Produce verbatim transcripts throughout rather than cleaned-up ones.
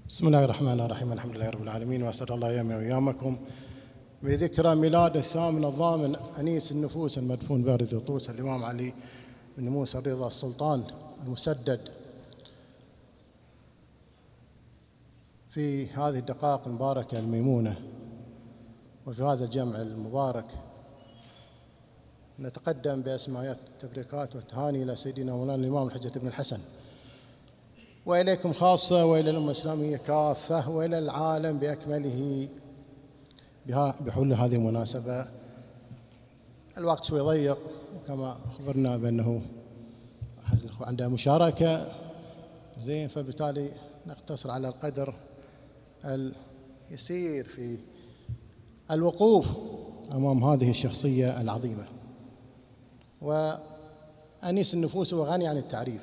بسم الله الرحمن الرحيم. الحمد لله رب العالمين، وأسأل الله يومي وأيامكم بذكرى ميلاد الثامن الضامن أنيس النفوس المدفون بارد وطوس الإمام علي بن موسى الرضا السلطان المسدد في هذه الدقائق المباركة الميمونة وفي هذا الجمع المبارك. نتقدم بأسماءات التبريكات والتهاني إلى سيدنا مولانا الإمام الحجة بن الحسن، وإليكم خاصة، وإلى الأمة الإسلامية كافة، وإلى العالم بأكمله بحول هذه المناسبة. الوقت شوي ضيق، وكما أخبرنا بأنه عنده مشاركة زين، فبالتالي نقتصر على القدر اليسير في الوقوف أمام هذه الشخصية العظيمة. وأنيس النفوس هو غني عن التعريف،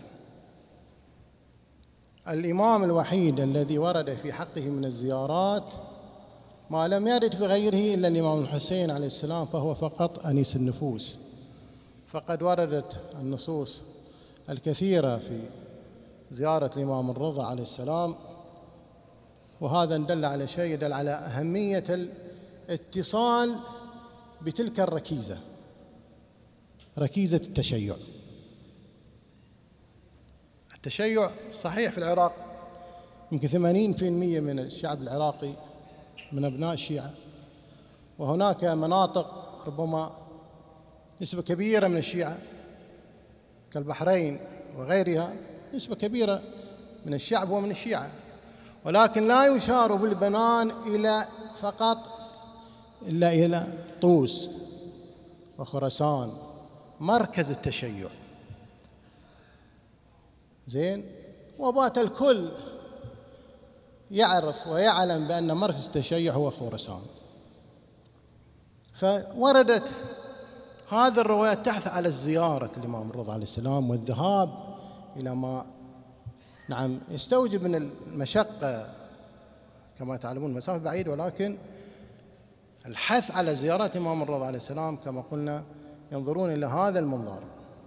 الإمام الوحيد الذي ورد في حقه من الزيارات ما لم يرد في غيره إلا الإمام الحسين عليه السلام، فهو فقط أنيس النفوس. فقد وردت النصوص الكثيرة في زيارة الإمام الرضا عليه السلام، وهذا دل على شيء، يدل على أهمية الاتصال بتلك الركيزة، ركيزة التشيع. التشيع صحيح في العراق يمكن ثمانين بالمئة من الشعب العراقي من أبناء الشيعة، وهناك مناطق ربما نسبة كبيرة من الشيعة كالبحرين وغيرها، نسبة كبيرة من الشعب ومن الشيعة، ولكن لا يشار بالبنان إلى فقط إلا إلى طوس وخراسان مركز التشيع زين. وبات الكل يعرف ويعلم بأن مركز التشيع هو خراسان. فوردت هذه الروايات تحث على زيارة الإمام الرضا عليه السلام والذهاب إلى ما نعم يستوجب من المشقة، كما تعلمون مسافة بعيدة، ولكن الحث على زيارات الإمام الرضا عليه السلام كما قلنا ينظرون إلى هذا المنظر.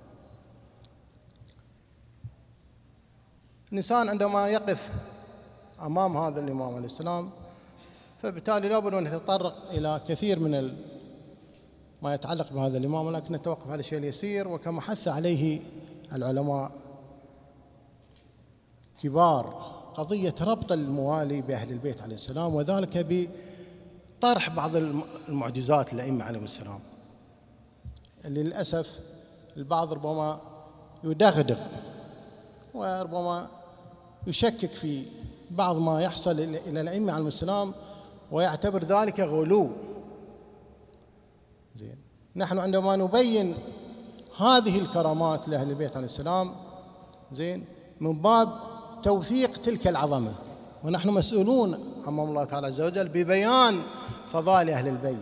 الإنسان عندما يقف أمام هذا الإمام عليه السلام فبالتالي لابد أن يتطرق إلى كثير من ما يتعلق بهذا الإمام، ولكن نتوقف على الشيء اليسير، وكما حث عليه العلماء كبار قضية ربط الموالي بأهل البيت عليه السلام، وذلك بطرح بعض المعجزات الأئمة عليهم السلام، اللي للأسف البعض ربما يدغدغ وربما يشكك في بعض ما يحصل إلى الأئمة عليهم السلام ويعتبر ذلك غلو. زين، نحن عندما نبين هذه الكرامات لأهل البيت عليه السلام زين من باب توثيق تلك العظمة، ونحن مسؤولون أمام الله تعالى عز وجل ببيان فضائل أهل البيت.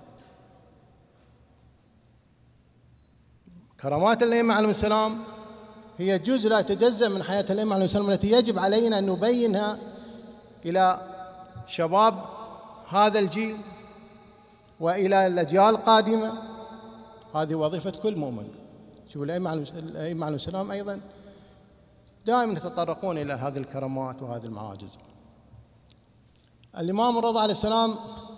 كرامات الأئمة عليهم السلام هي جزء لا يتجزأ من حياة الأئمة عليهم السلام، التي يجب علينا أن نبينها إلى شباب هذا الجيل وإلى الأجيال القادمة. هذه وظيفة كل مؤمن. شوفوا الأئمة عليهم السلام أيضا دائما يتطرقون إلى هذه الكرامات وهذه المعاجز. الإمام الرضا عليه السلام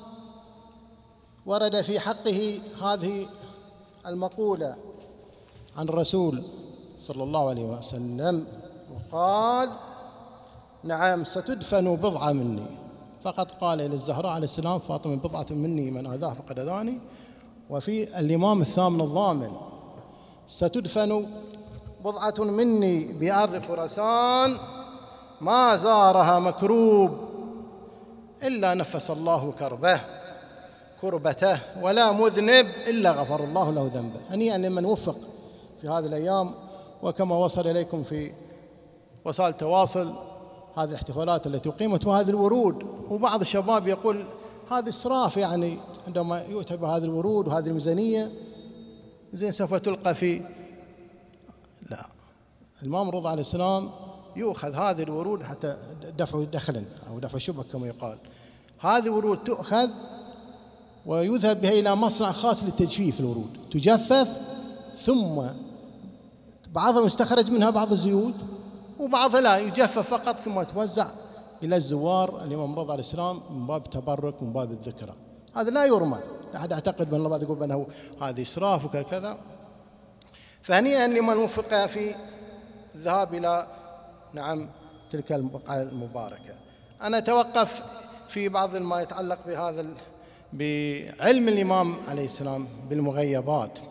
ورد في حقه هذه المقولة عن الرسول صلى الله عليه وسلم، وقال: نعم ستدفن بضعة مني. فقد قال إلى الزهراء عليه السلام: فاطمة بضعة مني من آذاه فقد أذاني. وفي الإمام الثامن الضامن: ستدفن بضعة مني بأرض خراسان ما زارها مكروب إلا نفس الله كربه كربته ولا مذنب إلا غفر الله له ذنبه. هنيئا لمن وفق في هذه الأيام، وكما وصل إليكم في وسائل التواصل هذه الاحتفالات التي أقيمت وهذه الورود. وبعض الشباب يقول هذا إسراف، يعني عندما يؤتى بهذه الورود وهذه الميزانية زين سوف تلقى في لا. الإمام الرضا عليه السلام يؤخذ هذه الورود حتى دفع دخل أو دفع شبك كما يقال. هذه الورود تؤخذ ويذهب بها إلى مصنع خاص للتجفيف الورود، تجفف ثم بعضهم يستخرج منها بعض الزيوت وبعضها لا، يجفف فقط ثم توزع إلى الزوار الإمام رضا عليه السلام من باب التبرك ومن باب الذكرى. هذا لا يرمى، لا أحد يعتقد بأن الله يقول بأنه هذا إسراف وكذا. فهنيئا لمن وفق في الذهاب إلى نعم تلك البقعة المباركة. أنا أتوقف في بعض ما يتعلق بهذا بعلم الإمام عليه السلام بالمغيبات.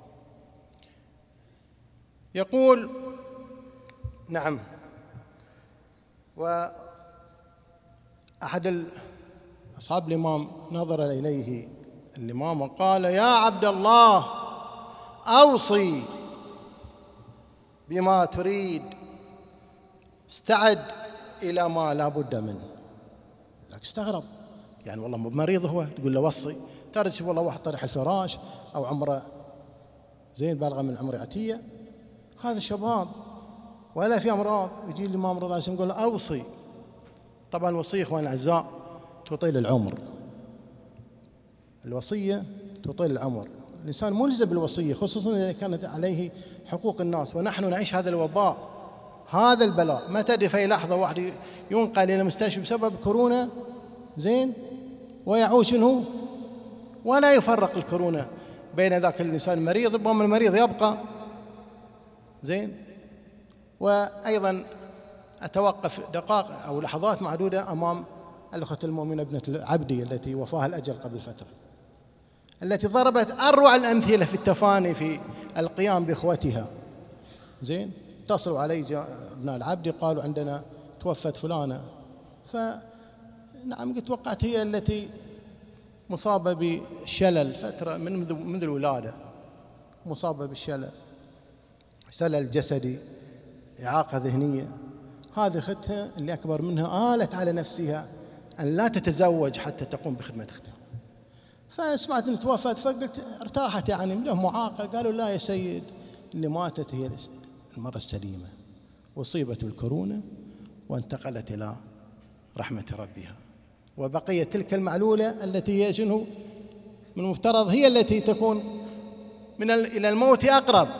يقول نعم، وأحد أصحاب الإمام نظر إليه الإمام وقال: يا عبد الله، أوصي بما تريد، استعد إلى ما لا بد منه. لك استغرب، يعني والله مريض هو تقول له وصي؟ ترى تشوف والله واحد طرح الفراش أو عمره زين بالغ من عمر عتية، هذا شباب ولا في أمراض، يجي الإمام رضا الله يقول له أوصي. طبعا الوصية إخوان الأعزاء تطيل العمر، الوصية تطيل العمر، الإنسان ملزم بالوصية خصوصا إذا كانت عليه حقوق الناس. ونحن نعيش هذا الوباء، هذا البلاء، ما تدري في لحظة واحد ينقل إلى المستشفى بسبب كورونا زين ويعود شنو، ولا يفرق الكورونا بين ذاك الإنسان المريض، ربما المريض يبقى زين. وأيضا أتوقف دقائق أو لحظات معدودة أمام الأخت المؤمنة ابنة العبدي التي وفاها الأجل قبل فترة، التي ضربت أروع الأمثلة في التفاني في القيام بإخوتها زين. اتصلوا علي ابناء العبدي قالوا عندنا توفت فلانة، فنعم قلت وقعت هي التي مصابة بالشلل فترة من منذ الولادة، مصابة بالشلل، شلل جسدي، إعاقة ذهنية. هذه أختها اللي أكبر منها آلت على نفسها أن لا تتزوج حتى تقوم بخدمة أختها، فسمعت أن توفت فقلت ارتاحت، يعني له معاقة. قالوا لا يا سيد، اللي ماتت هي المرة السليمة، وصيبت الكورونا وانتقلت إلى رحمة ربها، وبقيت تلك المعلولة التي هي شنو من المفترض هي التي تكون من إلى الموت أقرب.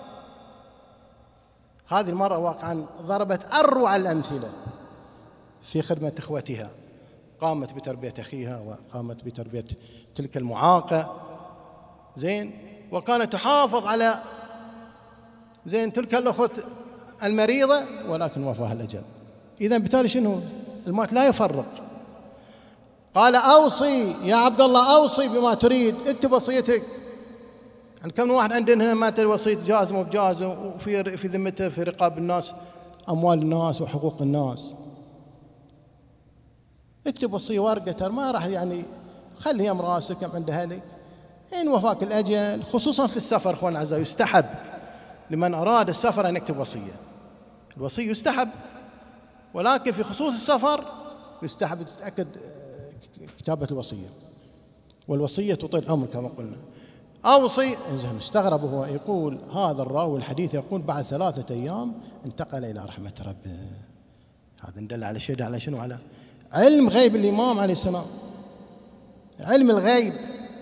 هذه المرأة واقعا ضربت أروع الأمثلة في خدمة إخوتها، قامت بتربية أخيها وقامت بتربية تلك المعاقة زين، وكانت تحافظ على زين تلك الأخت المريضة، ولكن وفاها الأجل. إذن بالتالي شنو الموت لا يفرق. قال أوصي يا عبد الله، أوصي بما تريد، اكتب وصيتك. يعني كم واحد عندنا هنا مات الوصية جاز مو بجاز، وفي في ذمته في رقاب الناس أموال الناس وحقوق الناس. اكتب وصية ورقة، ما راح يعني خليها مراسك كم عند أهلك. إن وفاك الأجل خصوصا في السفر أخوان الأعزاء يستحب لمن أراد السفر أن يكتب وصية. الوصية يستحب، ولكن في خصوص السفر يستحب تتأكد كتابة الوصية، والوصية تطيل العمر كما قلنا. أوصي، إنزين استغرب هو يقول هذا الراوي الحديث يقول بعد ثلاثة أيام انتقل إلى رحمة ربه. هذا ندل على شيء، على شنو؟ على علم غيب الإمام عليه السلام، علم الغيب،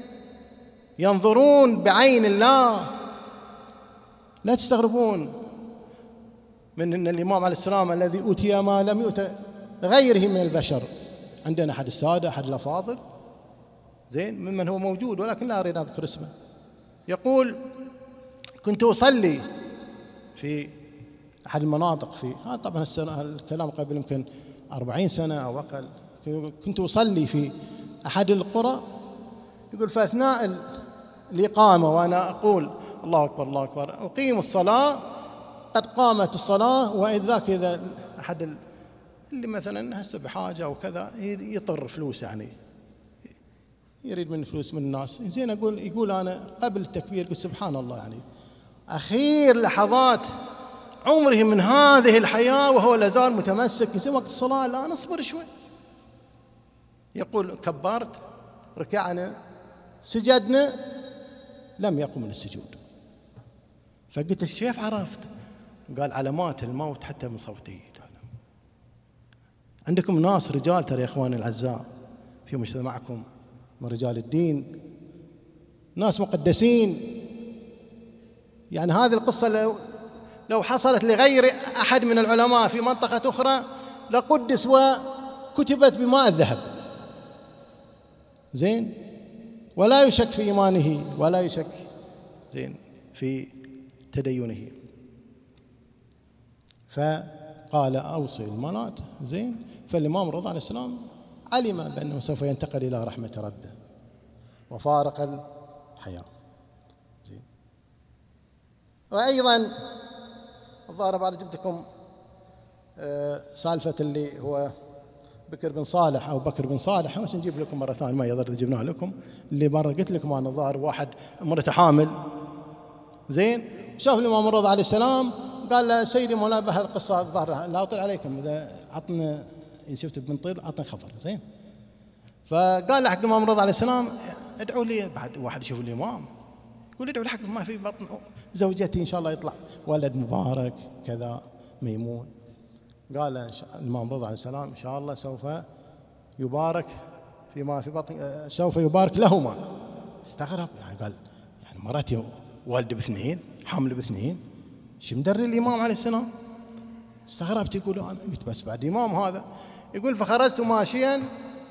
ينظرون بعين الله. لا تستغربون من أن الإمام عليه السلام الذي أوتي ما لم يؤت غيره من البشر. عندنا أحد السادة أحد الأفاضل زين ممن هو موجود ولكن لا أريد أذكر اسمه، يقول كنت أصلي في أحد المناطق في هذا طبعا السنة الكلام قبل يمكن أربعين سنة أو أقل، كنت أصلي في أحد القرى. يقول فأثناء الإقامة وأنا أقول الله أكبر الله أكبر أقيم الصلاة، قد قامت الصلاة، وإذ ذاك إذا أحد اللي مثلا هسه بحاجة أو كذا يطر فلوس، يعني يريد من فلوس من الناس زين، أقول يقول أنا قبل التكبير قلت سبحان الله، يعني أخير لحظات عمره من هذه الحياة وهو لازال متمسك زين وقت الصلاة، لا نصبر شوي. يقول كبرت ركعنا سجدنا لم يقم من السجود، فقلت الشيخ عرفت؟ قال علامات الموت حتى من صوته. عندكم ناس رجال ترى يا إخواني الأعزاء في مجتمعكم من رجال الدين، ناس مقدسين، يعني هذه القصة لو لو حصلت لغير أحد من العلماء في منطقة أخرى لقدس كتبت بماء الذهب، زين، ولا يشك في إيمانه ولا يشك زين في تدينه. فقال أوصي المنات، زين. فالإمام الرضا عليه السلام علم بأنه سوف ينتقل إلى رحمة ربه وفارق الحياة، زين. وأيضا الظاهر بعد جبت لكم سالفة اللي هو بكر بن صالح أو بكر بن صالح، بس نجيب لكم مرة ثانية، ما يضر جبناها لكم. اللي مرة قلت لكم أنا الظاهر واحد مرته حامل، زين، شاف الإمام الرضا عليه السلام قال له سيدي مولانا بهذه القصة الظاهر لا أطيل عليكم، إذا عطنا إن شفت ابن طيل عطنا خبر، زين. فقال له حق الإمام الرضا عليه السلام ادعوا لي، بعد واحد يشوف الإمام يقول ادعوا لي حق ما في بطن زوجتي إن شاء الله يطلع ولد مبارك كذا ميمون. قال الإمام الرضا عليه السلام إن شاء الله سوف يبارك فيما في بطن، سوف يبارك لهما. استغرب، يعني قال يعني مراتي والدة باثنين، حامل باثنين، شو مدري الإمام عليه السلام؟ استغربت، يقول أنا قلت بس بعد إمام هذا. يقول فخرجت ماشيا،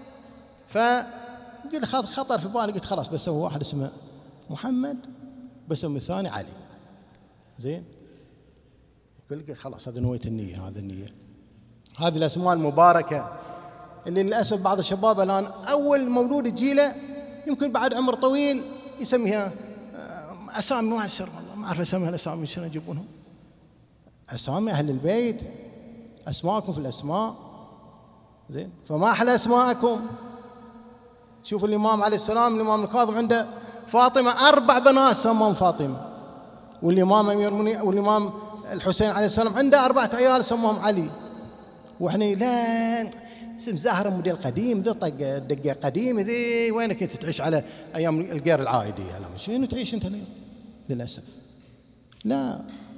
فقلت خطر في بالي، قلت خلاص بسوي واحد اسمه محمد، بسوي الثاني علي، زين. قلت خلاص هذا نويت النية، هذا النية. هذه الأسماء المباركة اللي للأسف بعض الشباب الآن أول مولود يجيله يمكن بعد عمر طويل يسميها أسامي ما أعرف والله ما أعرف أسامي الأسامي شنو يجيبونهم، أسامي أهل البيت، أسماءكم في الأسماء، زين. فما أحلى أسماءكم. شوف الإمام عليه السلام، الإمام الكاظم عنده فاطمة أربع بنات سماهم فاطمة، والإمام أمير المؤمنين والإمام الحسين عليه السلام عنده أربعة عيال سموهم علي. وإحنا لا اسم زهرة موديل قديم، ذي طق دقة قديم، ذي وينك أنت تعيش على أيام القير العائدي؟ لا شنو تعيش أنت اليوم للأسف، لا.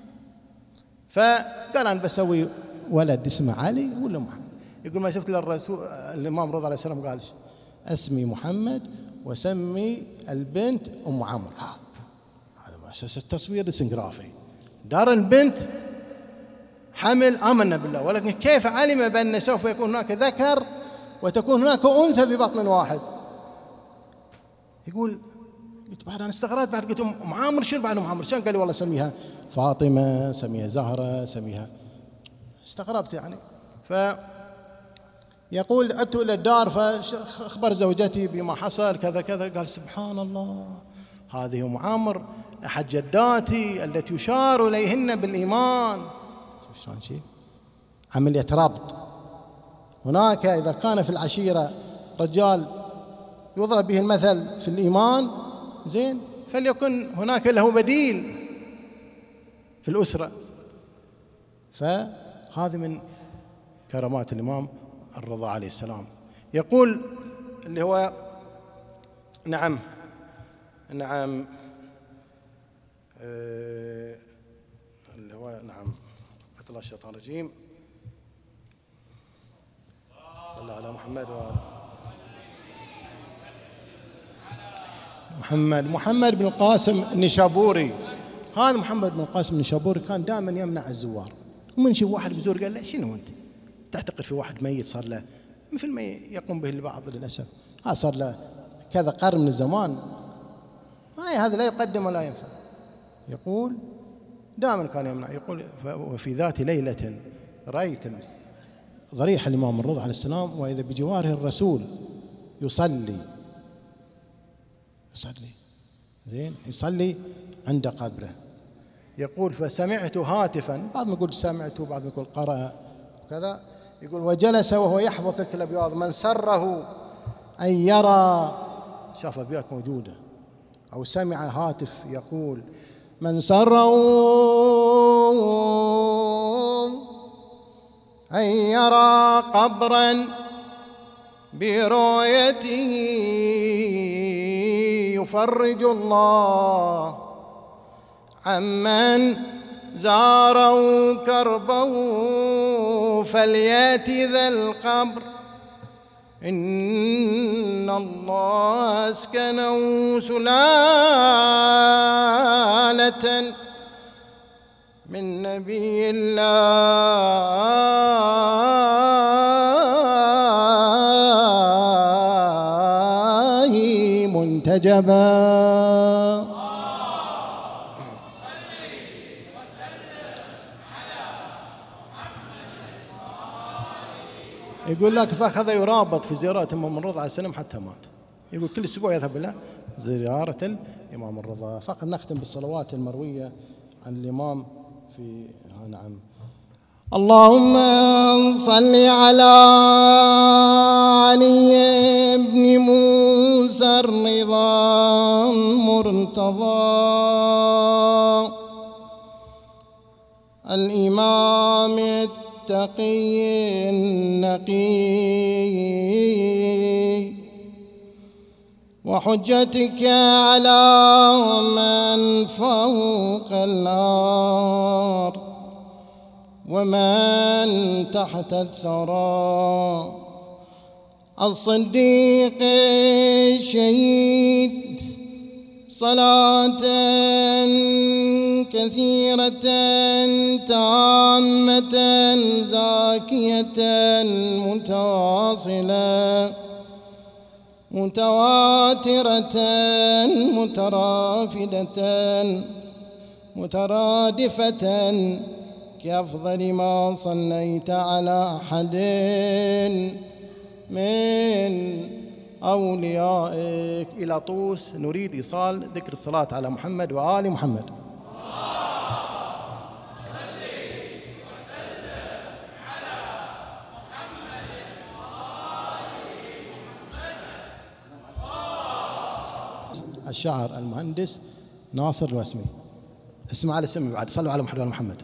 فقال أنا بسوي ولد اسمه علي ولا محمد. يقول ما شفت للرسول الإمام رضي الله عليه وسلم قال اسمي محمد وسمي البنت أم عمرو. هذا ما أساس التصوير السنغرافي، دار البنت حمل آمنا بالله، ولكن كيف علم بأن سوف يكون هناك ذكر وتكون هناك أنثى في بطن واحد؟ يقول قلت بعد أنا استغربت، بعد قلت أم عمرو شنو بعد أم عمرو شنو؟ قال لي والله سميها فاطمة، سميها زهرة، سميها. استغربت يعني. فيقول عدت إلى الدار فأخبر زوجتي بما حصل كذا كذا. قال سبحان الله، هذه أم عمرو أحد جداتي التي يشار إليهن بالإيمان. شوف شلون شيء عملية ربط. هناك إذا كان في العشيرة رجال يضرب به المثل في الإيمان، زين، فليكن هناك له بديل في الأسرة. فهذه من كرامات الإمام الرضا عليه السلام. يقول اللي هو نعم نعم آه اللي هو نعم قتل الشيطان الرجيم. صلى على محمد وآله محمد. محمد بن القاسم النشابوري. هذا محمد بن القاسم النشابوري كان دائما يمنع الزوار، ومن يشوف واحد بزور قال له شنو انت تعتقد في واحد ميت صار له مثل ما يقوم به البعض للاسف، هذا صار له كذا قرن من الزمان، ما هذا لا يقدم ولا ينفع. يقول دائما كان يمنع. يقول وفي ذات ليله رايت ضريح الامام الرضا عليه السلام واذا بجواره الرسول يصلي يصلي زين يصلي عند قبره. يقول فسمعت هاتفا، بعض ما يقول سمعت وبعض ما يقول قرأ وكذا. يقول وجلس وهو يحفظ تلك الأبياض من سره أن يرى، شاف أبيات موجودة أو سمع هاتف يقول من سره أن يرى قبرا برؤيته يفرج الله عمن زاروا كربه فليأتي ذا القبر إن الله أسكنه سلالة من نبي الله انتجبا. يقول لك فأخذ يرابط في زيارات الإمام الرضا عليه السلام حتى مات. يقول كل أسبوع يذهب إلى زيارة الإمام الرضا. فقط نختم بالصلوات المروية عن الإمام في نعم. اللهم صل على علي بن موسى الرضا المرتضى الإمام التقي النقي وحجتك على من فوق الأرض ومن تحت الثرى الصديق الشهيد صلاة كثيرة تامة زاكية متواصلة متواترة مترافدة مترادفة كأفضل ما صليت على أحد من أوليائك. إلى طوس نريد إيصال ذكر الصلاة على محمد وآل محمد. الشاعر المهندس ناصر الوسمي. اسمع على اسمي بعد. صلوا على محمد وآل محمد.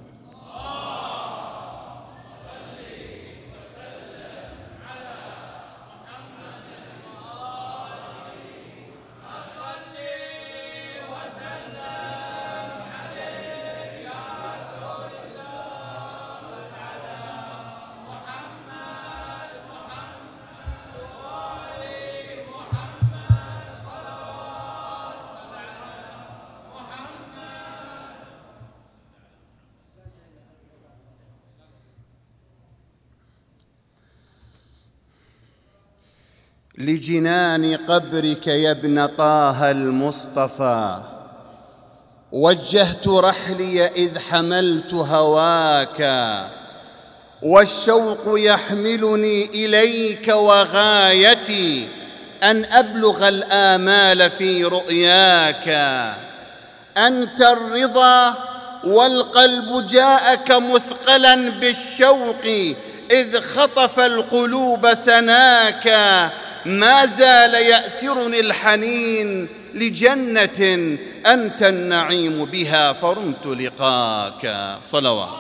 لجنان قبرك يا ابن طه المصطفى وجهت رحلي إذ حملت هواك والشوق يحملني إليك وغايتي أن أبلغ الآمال في رؤياك. أنت الرضا والقلب جاءك مثقلا بالشوق إذ خطف القلوب سناك. ما زال يأسرني الحنين لجنة أنت النعيم بها فرمت لقاك. صلوات.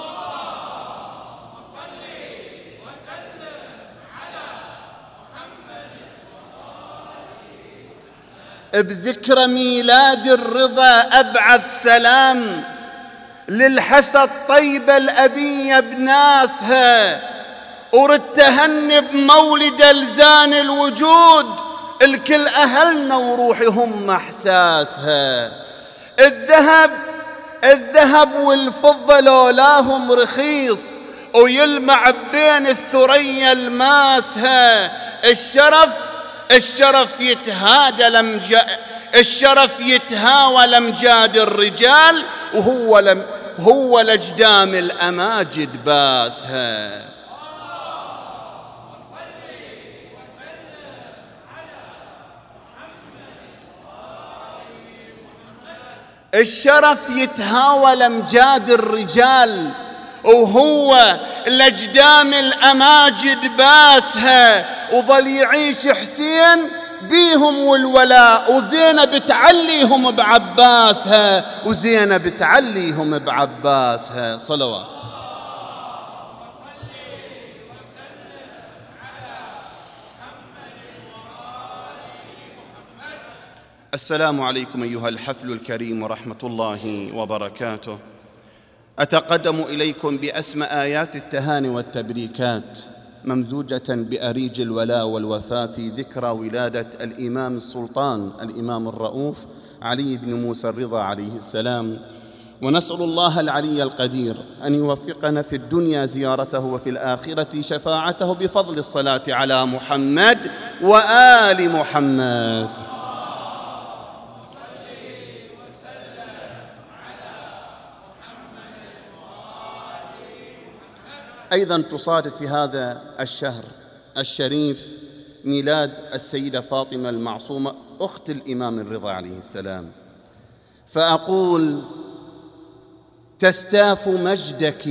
بذكر ميلاد الرضا أبعث سلام للحسى الطيبة الأبية بناسها. أرد تهني بمولد الزان الوجود الكل أهلنا وروحهم إحساسها. الذهب الذهب والفضة لولاهم رخيص ويلمع بين الثريا الماسها. الشرف الشرف يتهادى لمجا الشرف يتهاوى لمجاد الرجال وهو لم هو لجدام الأماجد باسها. الشرف يتهاوى لمجاد الرجال وهو لجدام الأماجد باسها. وظل يعيش حسين بيهم والولاء وزينب تعليهم بعباسها وزينب تعليهم بعباسها. صلوات. السلام عليكم أيها الحفل الكريم ورحمة الله وبركاته. أتقدم إليكم بأسمى آيات التهاني والتبريكات ممزوجة بأريج الولاء والوفاء في ذكرى ولادة الإمام السلطان الإمام الرؤوف علي بن موسى الرضا عليه السلام. ونسأل الله العلي القدير أن يوفقنا في الدنيا زيارته وفي الآخرة شفاعته بفضل الصلاة على محمد وآل محمد. أيضا تصادف في هذا الشهر الشريف ميلاد السيدة فاطمة المعصومة أخت الإمام الرضا عليه السلام، فأقول: تستاف مجدك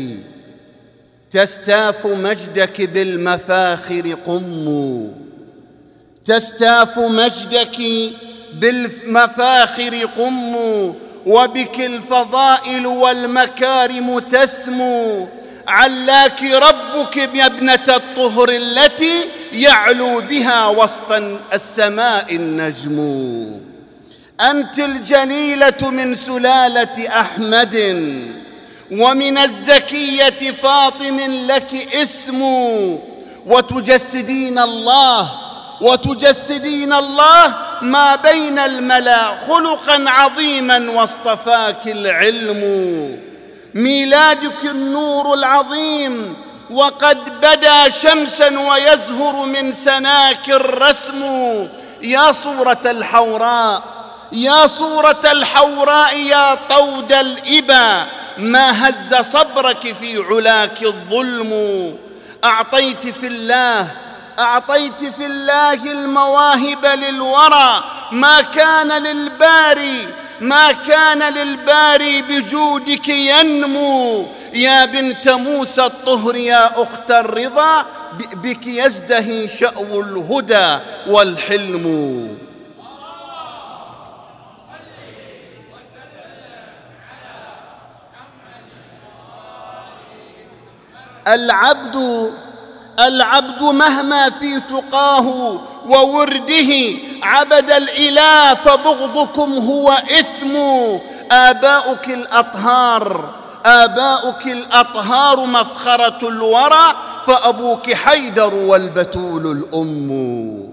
تستاف مجدك بالمفاخر قم، تستاف مجدك بالمفاخر قم، وبك الفضائل والمكارم تسمو، علاك ربك يا ابنة الطهر التي يعلو بها وسط السماء النجم، أنت الجليلة من سلالة أحمد، ومن الزكية فاطم لك اسم، وتجسدين الله وتجسدين الله ما بين الملا خلقا عظيما واصطفاك العلم، ميلادك النور العظيم وقد بدا شمسا ويزهر من سناك الرسم، يا صورة الحوراء يا صورة الحوراء يا طود الإبا، ما هز صبرك في علاك الظلم، أعطيت في الله أعطيت في الله المواهب للورى، ما كان للباري ما كان للباري بجودك ينمو، يا بنت موسى الطهر يا أخت الرضا، بك يزدهي شأو الهدى والحلم. العبد العبد مهما في تقاه وورده عبد الإله، فبغضكم هو إثم، آباؤك الأطهار آباؤك الأطهار مفخرة الورى، فأبوك حيدر والبتول الأم.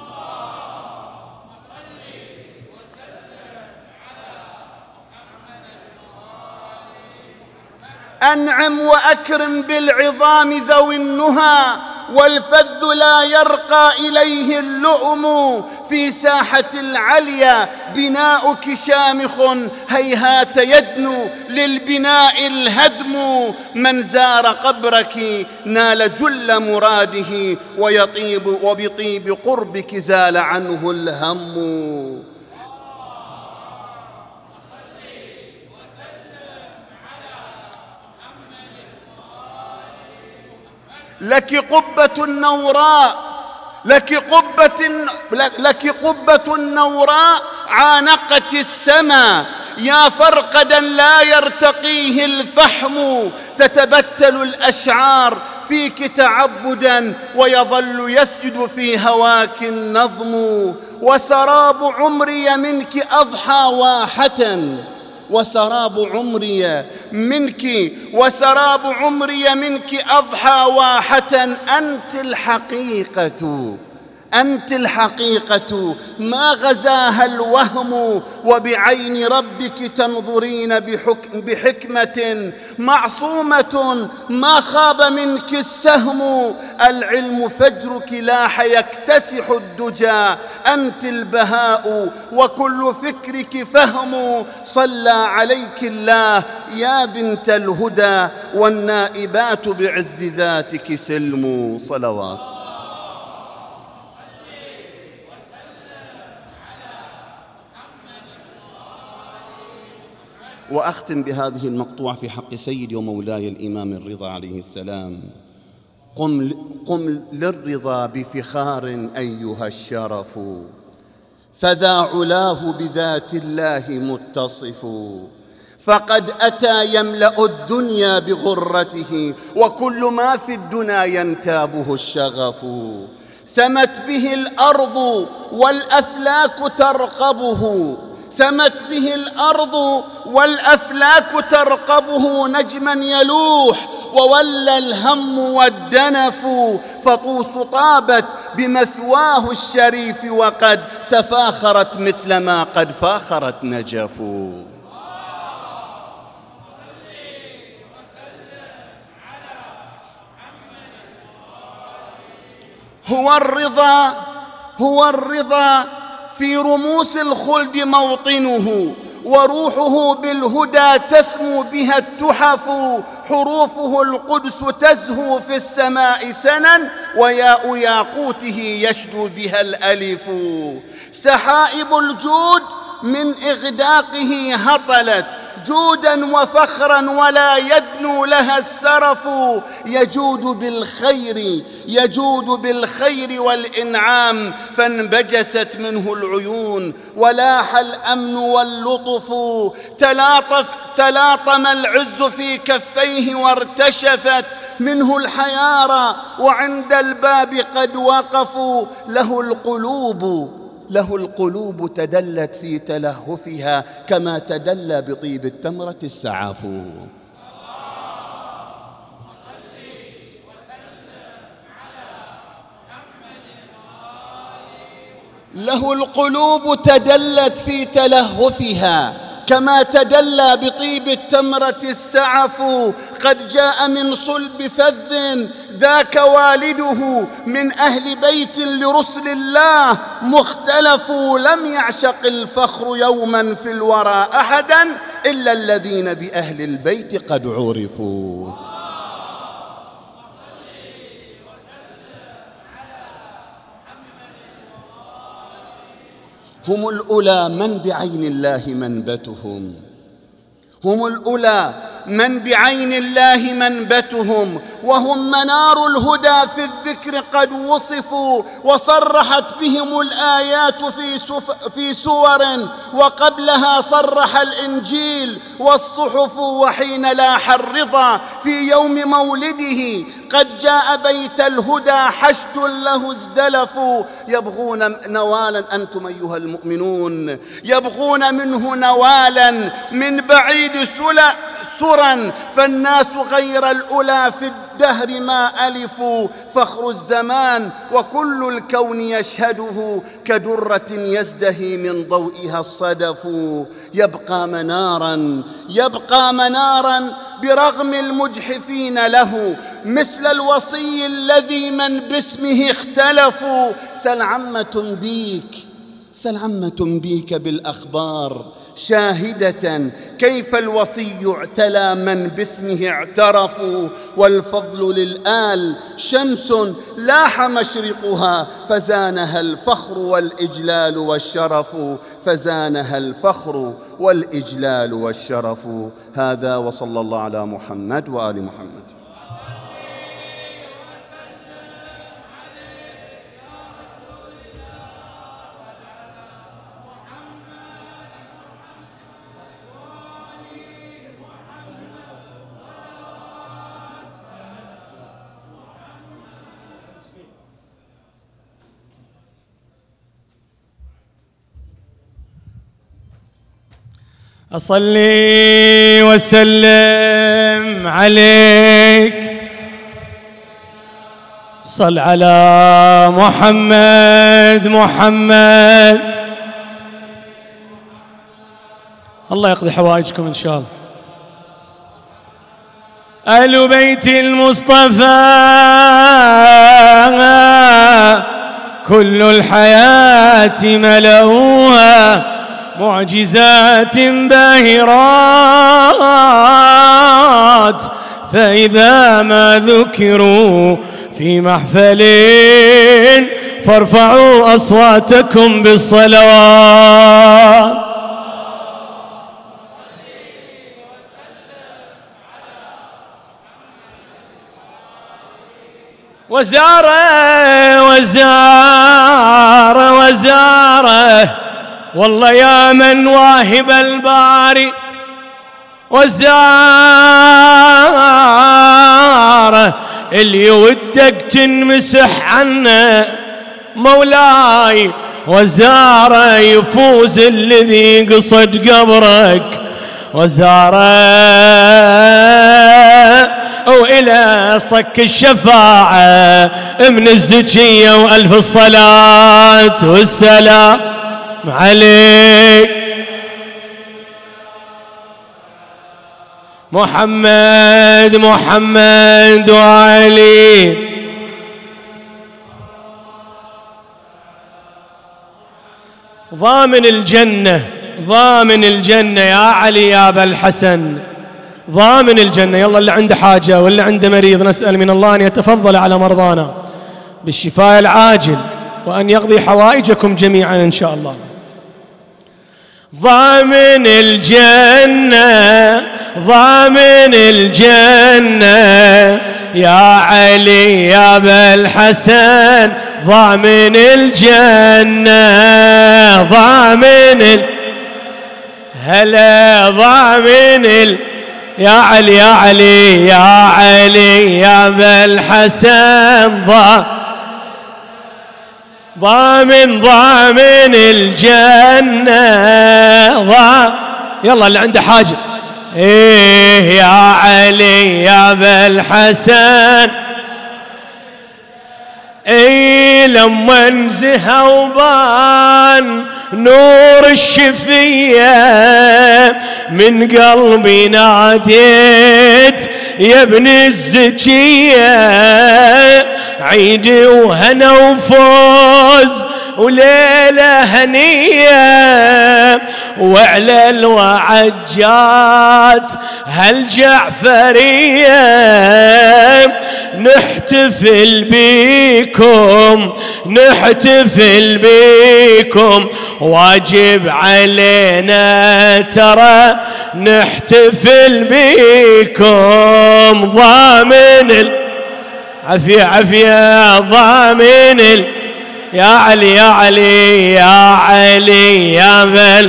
أنعم وأكرم بالعظام ذوي النهى، والفذ لا يرقى إليه اللؤم، في ساحة العليا بناؤك شامخ، هيهات يدنو للبناء الهدم، من زار قبرك نال جل مراده، ويطيب وبطيب قربك زال عنه الهم. لك قبة نوراء لك قبة لك قبة نوراء عانقت السما، يا فرقدا لا يرتقيه الفحم، تتبتل الأشعار فيك تعبدا، ويظل يسجد في هواك النظم، وسراب عمري منك أضحى واحة وسراب عمري منك وسراب عمري منك أضحى واحة، أنت الحقيقة أنت الحقيقة ما غزاها الوهم، وبعين ربك تنظرين بحكم بحكمة معصومة، ما خاب منك السهم، العلم فجرك لاح يكتسح الدجى، أنت البهاء وكل فكرك فهم، صلى عليك الله يا بنت الهدى، والنائبات بعز ذاتك سلم. صلوات. وأختم بهذه المقطوعة في حق سيدي ومولاي الإمام الرضا عليه السلام: قم, قم للرضا بفخار أيها الشرف، فذا علاه بذات الله متصف، فقد أتى يملأ الدنيا بغرته، وكل ما في الدنيا ينتابه الشغف، سمت به الأرض والأفلاك ترقبه سمت به الأرض والأفلاك ترقبه، نجما يلوح وولى الهم والدنف، فطوس طابت بمثواه الشريف، وقد تفاخرت مثلما قد فاخرت نجف. هو الرضا هو الرضا في رموس الخلد موطنه، وروحه بالهدى تسمو بها التحف، حروفه القدس تزهو في السماء سنا، وياء ياقوته يشدو بها الألف. سحائب الجود من إغداقه هطلت جودا وفخرا ولا يدنو لها السرف. يجود بالخير يجود بالخير والإنعام، فانبجست منه العيون ولاح الأمن واللطف. تلاطف تلاطم العز في كفيه وارتشفت منه الحيارى، وعند الباب قد وقفوا. له القلوب له القلوب تدلت في تلهفها، كما تدلى بطيب التمرة السعاف. له القلوب تدلت في تلهفها، كما تدلى بطيب التمرة السعف. قد جاء من صلب فذ ذاك والده، من أهل بيت لرسل الله مختلف. لم يعشق الفخر يوما في الورى أحدا، إلا الذين بأهل البيت قد عرفوا. هم الأولى من بعين الله منبتهم هم الأولى من بعين الله منبتهم، وهم منار الهدى في الذكر قد وصفوا. وصرحت بهم الآيات في, في سور، وقبلها صرح الإنجيل والصحف. وحين لاح الرضا في يوم مولده، قد جاء بيت الهدى حشد له ازدلفوا. يبغون نوالا، أنتم أيها المؤمنون، يبغون منه نوالا من بعيد سلا سرا، فالناس غير الأولى في الدهر ما ألفوا. فخر الزمان وكل الكون يشهده، كدرة يزدهي من ضوئها الصدف. يبقى منارا يبقى منارا برغم المجحفين له، مثل الوصي الذي من باسمه اختلفوا. سل عمة بيك سل عمة بيك بالأخبار شاهدة، كيف الوصي اعتلى من باسمه اعترفوا. والفضل للآل شمس لاح مشرقها، فزانها الفخر والإجلال والشرف. فزانها الفخر والإجلال والشرف. هذا، وصلى الله على محمد وآل محمد. أصلي وسلم عليك، صل على محمد محمد. الله يقضي حوائجكم إن شاء الله. أهل بيت المصطفى كل الحياة ملؤوها معجزات باهرات، فإذا ما ذكروا في محفل فارفعوا أصواتكم بالصلوات. وزاره وزاره وزاره والله يا من واهب الباري، وزاره اللي ودك تنمسح عنه مولاي، وزاره يفوز الذي قصد قبرك، وزاره وإلى صك الشفاعة من الزكية وألف الصلاة والسلام عليك. محمد محمد وعلي، ضامن الجنة ضامن الجنة يا علي يا أبا الحسن، ضامن الجنة. يلا اللي عنده حاجة واللي عنده مريض نسأل من الله أن يتفضل على مرضانا بالشفاء العاجل وأن يقضي حوائجكم جميعا إن شاء الله. ضامن الجنة ضامن الجنة يا علي يا أبا الحسن ضامن الجنة ضامن ال... هلا ضامن ال... يا علي يا علي يا علي يا أبا الحسن ضامن ضامن ضامن الجنة ضامن. يلا اللي عنده حاجة إيه يا علي يا أبا الحسن إيه لما انزه وبان نور الشفية من قلبي ناديت يا ابن الزكية عيدي وهنا وفوز وليلة هنية وعلى الوعجات هالجعفرية نحتفل بيكم نحتفل بيكم واجب علينا ترى نحتفل بيكم ضامن ال... عافية عافية ضامن ال... يا علي يا علي يا علي يا بل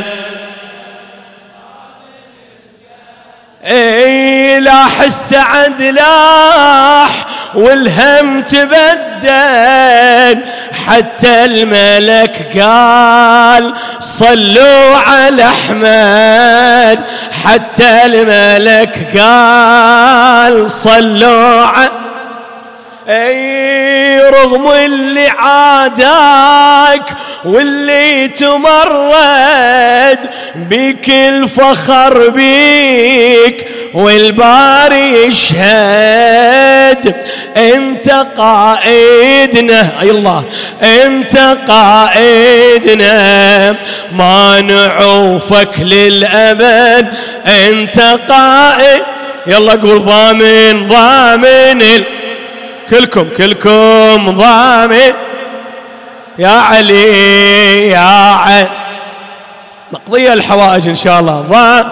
اي لاح السعد لاح والهم تبدل حتى الملك قال صلوا على احمد حتى الملك قال صلوا على اي رغم اللي عاداك واللي تمرد بك الفخر بيك والباري يشهد انت قائدنا اي الله انت قائدنا ما نعوفك للابد انت قائد. يلا قول ضامن ضامن ال... كلكم كلكم ضامن يا علي يا علي مقضية الحوائج إن شاء الله ضامن.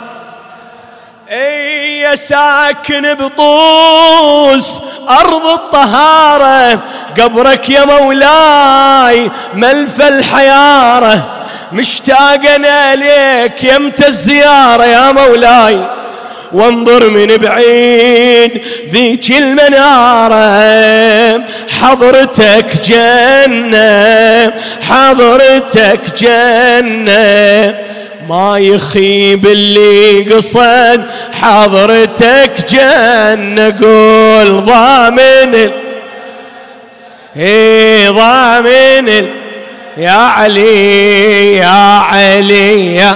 اي يا ساكن بطوس أرض الطهارة قبرك يا مولاي ملف الحيارة مشتاقنا ليك يمتى الزيارة يا مولاي وانظر من بعيد ذيك المنارة حضرتك جنة حضرتك جنة ما يخيب اللي قصد حضرتك جنة قول ضامن ايه ضامن يا علي يا علي يا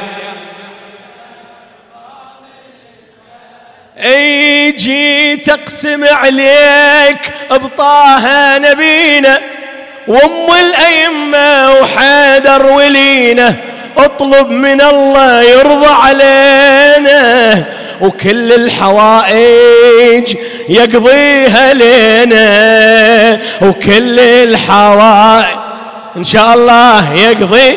اي جيت اقسم عليك بطه نبينا وام الائمه وحيدر ولينا اطلب من الله يرضى علينا وكل الحوائج يقضيها لنا وكل الحوائج ان شاء الله يقضي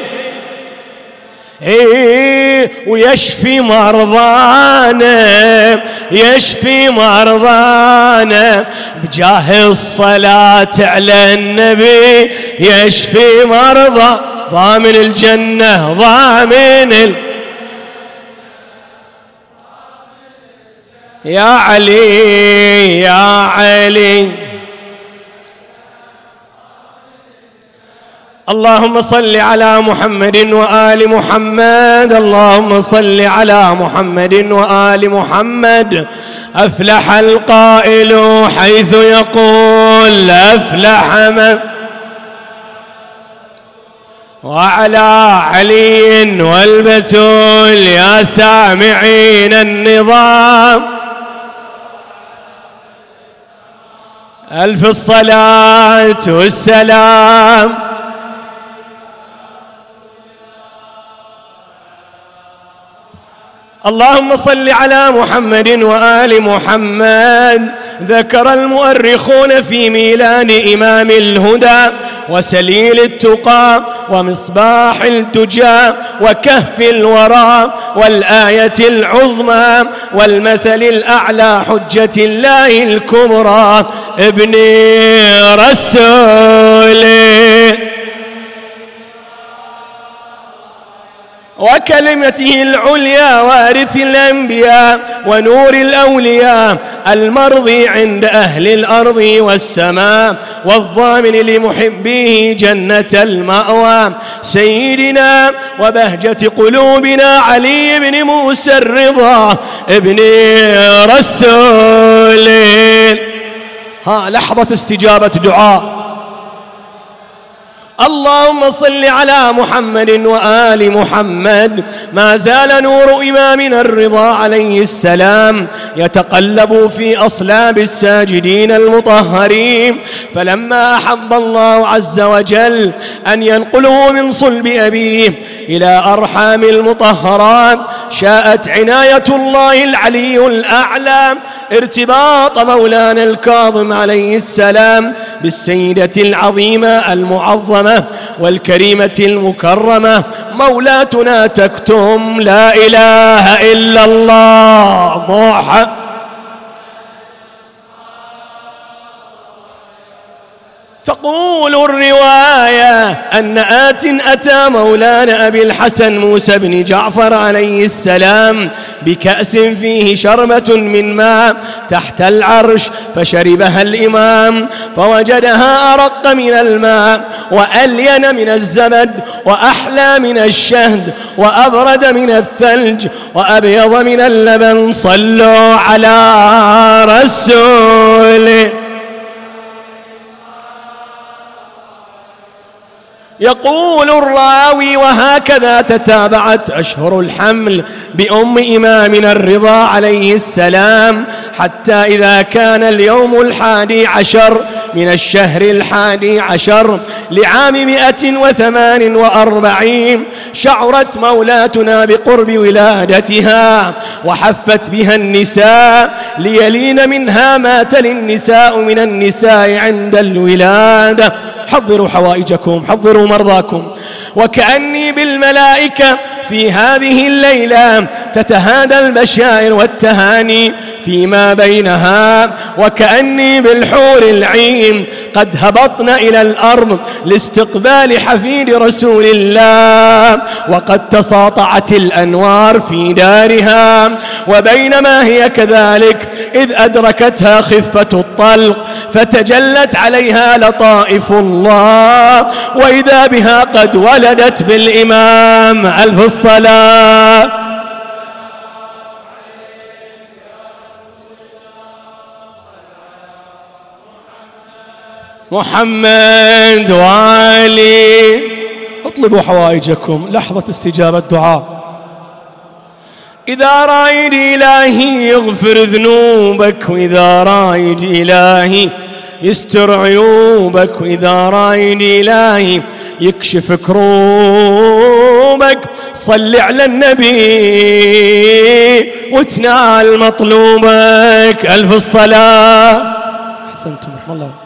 ايه ويشفي مرضانا يشفي مرضانا بجاه الصلاة على النبي يشفي مرضى ضامن الجنة ضامن ال... يا علي يا علي اللهم صل على محمد وآل محمد اللهم صل على محمد وآل محمد أفلح القائل حيث يقول أفلح من وعلى علي والبتول يا سامعين النظام ألف الصلاة والسلام اللهم صل على محمد وآل محمد. ذكر المؤرخون في ميلاد إمام الهدى وسليل التقى ومصباح الدجى وكهف الورى والآية العظمى والمثل الأعلى حجة الله الكبرى ابن رسول وكلمته العليا وارث الأنبياء ونور الأولياء المرضي عند أهل الأرض والسماء والضامن لمحبيه جنة المأوى سيدنا وبهجة قلوبنا علي بن موسى الرضا ابن رسول. ها لحظة استجابة دعاء. اللهم صل على محمد وآل محمد. ما زال نور إمامنا الرضا عليه السلام يتقلب في أصلاب الساجدين المطهرين، فلما أحب الله عز وجل أن ينقله من صلب أبيه إلى أرحام المطهرات شاءت عناية الله العلي الأعلى ارتباط مولانا الكاظم عليه السلام بالسيدة العظيمة المعظمة والكريمة المكرمة مولاتنا تكتم لا إله إلا الله محمد. تقول الرواية أن آت أتى مولانا أبي الحسن موسى بن جعفر عليه السلام بكأس فيه شربة من ماء تحت العرش فشربها الإمام فوجدها أرق من الماء وألين من الزبد وأحلى من الشهد وأبرد من الثلج وأبيض من اللبن. صلوا على رسوله. يقول الراوي وهكذا تتابعت أشهر الحمل بأم إمامنا الرضا عليه السلام حتى إذا كان اليوم الحادي عشر من الشهر الحادي عشر لعام مئة وثمان وأربعين شعرت مولاتنا بقرب ولادتها وحفت بها النساء ليلين منها ما تلي النساء من النساء عند الولادة. حضروا حوائجكم حضروا مرضاكم. وكأني بالملائكة في هذه الليلة تتهادى البشائر والتهاني فيما بينها، وكأني بالحور العين قد هبطن إلى الأرض لاستقبال حفيد رسول الله وقد تساطعت الأنوار في دارها. وبينما هي كذلك إذ أدركتها خفة الطلق فتجلت عليها لطائف الله وإذا بها قد ولدت بالإمام. ألف الصلاة. محمد وعلي. اطلبوا حوائجكم لحظة استجابة دعاء. إذا رايد إلهي يغفر ذنوبك، وإذا رايد إلهي يستر عيوبك، وإذا رايد إلهي يكشف كروبك، صل على النبي وتنال مطلوبك. ألف الصلاة. أحسنتم رحمة الله.